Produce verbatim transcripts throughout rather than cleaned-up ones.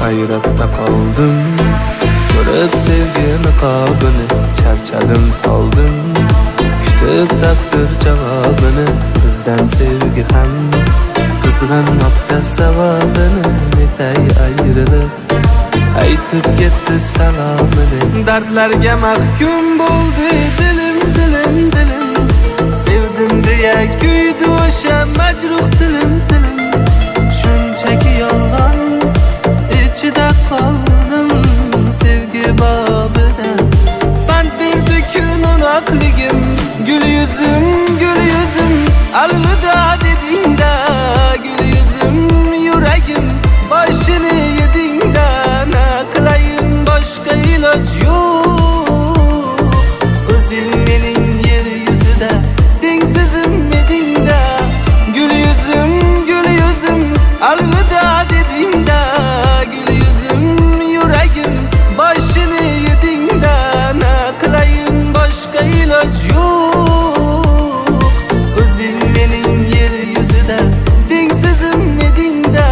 hayratda qoldim. Ko'rib sevgi niqobini, charchadim toldim. Kutib taqdir javobini, bizdan sevgi ham qizg'anmoqda savobini. Netay ayrilib aytib ketdi salomini. Dardlarga mahkum bo'ldi dilim dilim dilim. Sevdim deya kuydi o'sha majruh dilim dilim. Shunchaki yolg'on ichida qoldim sevgi bobida. Pand berdi kunoqligim, gul yuzim gul yuzim. Alvido dedingda gul yuzim, yuragim boshini yedingda. Na qilayin boshqa iloj yo'q. O'zing mening yer yuzida tengsizim edingda. Gul yuzim gul yuzim, alvido dedingda gul yuzim, yuragim boshini yedingda. Na qilayin boshqa iloj yo'q. O'zing mening yer yuzida tengsizim edingda.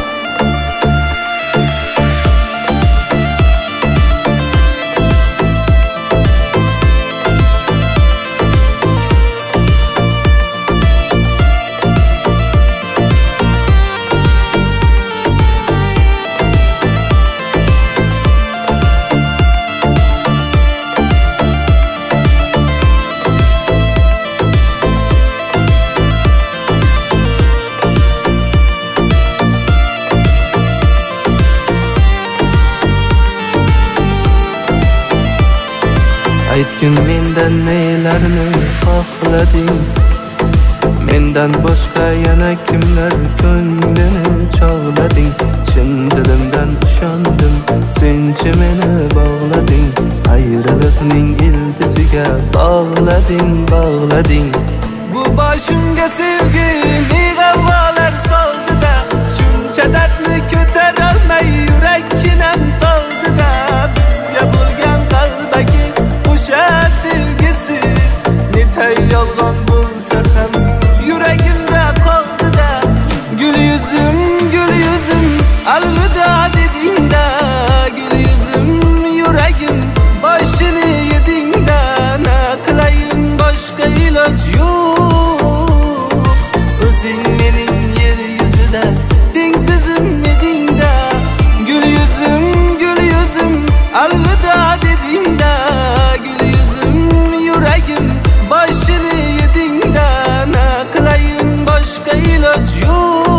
Aytgin mendan nelarni xohlading. Mendan boshqa yana kimlar ko'nglini chog'lading. Chin dilimdan ishondim, senchi meni bog'lading. Ayriliqning ildiziga bog'lading, bog'lading. Bu boshimga sevgi g'avg'olar soldi-da. Shuncha dardni ko'tarolmay yurakkinam qoldi-da. Bizga bo'lgan qalbaki o'sha sevgisi netay yolg'on bo'lsa ham yuragimda qoldi-da. Gul yuzim gul yuzim, alvido dedingda. Gul yuzim, yuragim boshini yedingda. Na qilayin boshqa iloj yo'q. O'zing mening yer yuzida tengsizim edingda. Gul yuzim gul yuzim, alvido dedingda. Gul yuzim, yuragim boshini yedingda. Na qilayin boshqa iloj yo'q.